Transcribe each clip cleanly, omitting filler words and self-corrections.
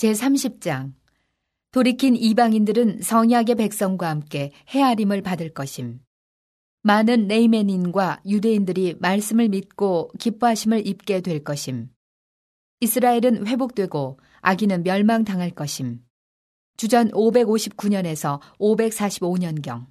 제30장 돌이킨 이방인들은 성약의 백성과 함께 헤아림을 받을 것임. 많은 레이멘인과 유대인들이 말씀을 믿고 기뻐하심을 입게 될 것임. 이스라엘은 회복되고 악인은 멸망당할 것임. 주전 559년에서 545년경.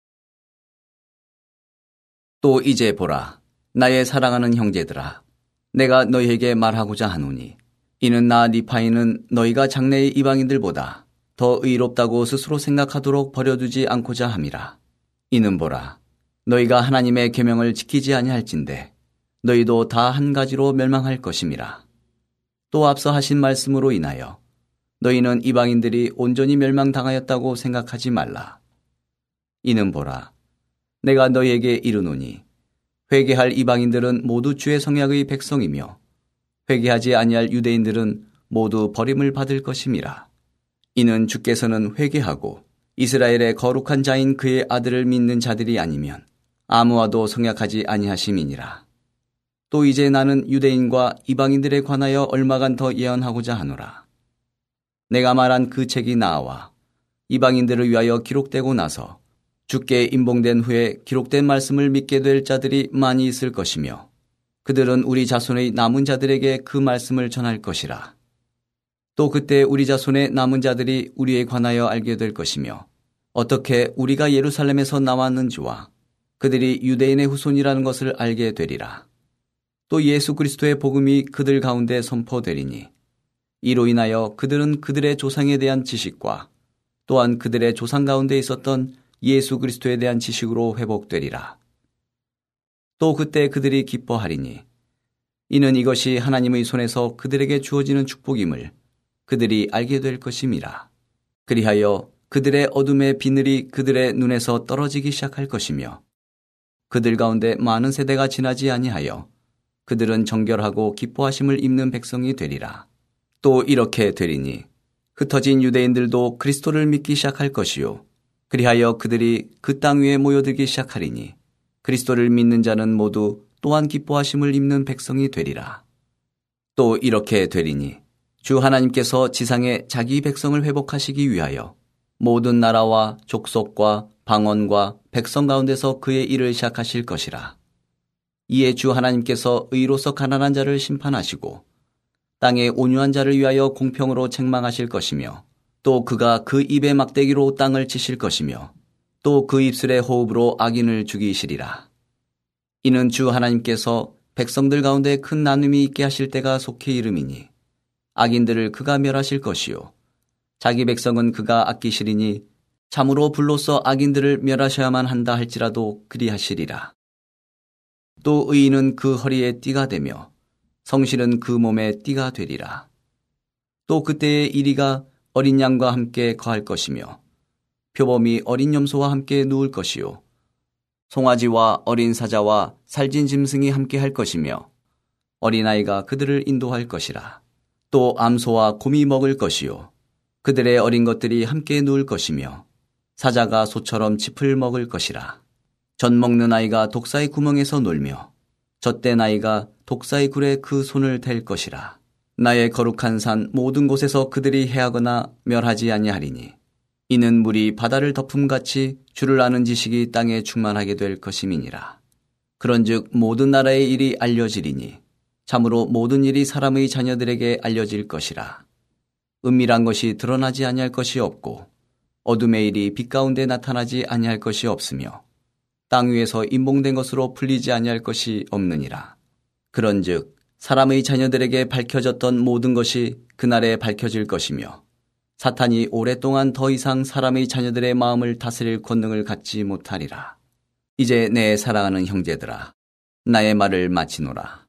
또 이제 보라, 나의 사랑하는 형제들아, 내가 너희에게 말하고자 하노니 이는 나 니파이는 너희가 장래의 이방인들보다 더 의롭다고 스스로 생각하도록 버려두지 않고자 함이라. 이는 보라, 너희가 하나님의 계명을 지키지 아니할진대 너희도 다 한 가지로 멸망할 것임이라. 또 앞서 하신 말씀으로 인하여 너희는 이방인들이 온전히 멸망당하였다고 생각하지 말라. 이는 보라, 내가 너희에게 이르노니 회개할 이방인들은 모두 주의 성약의 백성이며 회개하지 아니할 유대인들은 모두 버림을 받을 것임이라. 이는 주께서는 회개하고 이스라엘의 거룩한 자인 그의 아들을 믿는 자들이 아니면 아무와도 성약하지 아니하심이니라. 또 이제 나는 유대인과 이방인들에 관하여 얼마간 더 예언하고자 하노라. 내가 말한 그 책이 나와 이방인들을 위하여 기록되고 나서 주께 임봉된 후에 기록된 말씀을 믿게 될 자들이 많이 있을 것이며 그들은 우리 자손의 남은 자들에게 그 말씀을 전할 것이라. 또 그때 우리 자손의 남은 자들이 우리에 관하여 알게 될 것이며 어떻게 우리가 예루살렘에서 나왔는지와 그들이 유대인의 후손이라는 것을 알게 되리라. 또 예수 그리스도의 복음이 그들 가운데 선포되리니 이로 인하여 그들은 그들의 조상에 대한 지식과 또한 그들의 조상 가운데 있었던 예수 그리스도에 대한 지식으로 회복되리라. 또 그때 그들이 기뻐하리니 이는 이것이 하나님의 손에서 그들에게 주어지는 축복임을 그들이 알게 될 것임이라. 그리하여 그들의 어둠의 비늘이 그들의 눈에서 떨어지기 시작할 것이며 그들 가운데 많은 세대가 지나지 아니하여 그들은 정결하고 기뻐하심을 입는 백성이 되리라. 또 이렇게 되리니 흩어진 유대인들도 그리스도를 믿기 시작할 것이요 그리하여 그들이 그 땅 위에 모여들기 시작하리니 그리스도를 믿는 자는 모두 또한 기뻐하심을 입는 백성이 되리라. 또 이렇게 되리니 주 하나님께서 지상에 자기 백성을 회복하시기 위하여 모든 나라와 족속과 방언과 백성 가운데서 그의 일을 시작하실 것이라. 이에 주 하나님께서 의로서 가난한 자를 심판하시고 땅의 온유한 자를 위하여 공평으로 책망하실 것이며 또 그가 그 입의 막대기로 땅을 치실 것이며 또 그 입술의 호흡으로 악인을 죽이시리라. 이는 주 하나님께서 백성들 가운데 큰 나눔이 있게 하실 때가 속히 이름이니 악인들을 그가 멸하실 것이요 자기 백성은 그가 아끼시리니 참으로 불로써 악인들을 멸하셔야만 한다 할지라도 그리하시리라. 또 의인은 그 허리에 띠가 되며 성실은 그 몸에 띠가 되리라. 또 그때의 이리가 어린 양과 함께 거할 것이며 표범이 어린 염소와 함께 누울 것이요 송아지와 어린 사자와 살진 짐승이 함께 할 것이며 어린아이가 그들을 인도할 것이라. 또 암소와 곰이 먹을 것이요 그들의 어린 것들이 함께 누울 것이며 사자가 소처럼 짚을 먹을 것이라. 젖 먹는 아이가 독사의 구멍에서 놀며 젖된 아이가 독사의 굴에 그 손을 댈 것이라. 나의 거룩한 산 모든 곳에서 그들이 해하거나 멸하지 아니하리니 이는 물이 바다를 덮음같이 주를 아는 지식이 땅에 충만하게 될 것임이니라. 그런즉 모든 나라의 일이 알려지리니 참으로 모든 일이 사람의 자녀들에게 알려질 것이라. 은밀한 것이 드러나지 아니할 것이 없고 어둠의 일이 빛 가운데 나타나지 아니할 것이 없으며 땅 위에서 임봉된 것으로 풀리지 아니할 것이 없느니라. 그런즉 사람의 자녀들에게 밝혀졌던 모든 것이 그날에 밝혀질 것이며 사탄이 오랫동안 더 이상 사람의 자녀들의 마음을 다스릴 권능을 갖지 못하리라. 이제 내 사랑하는 형제들아, 나의 말을 마치노라.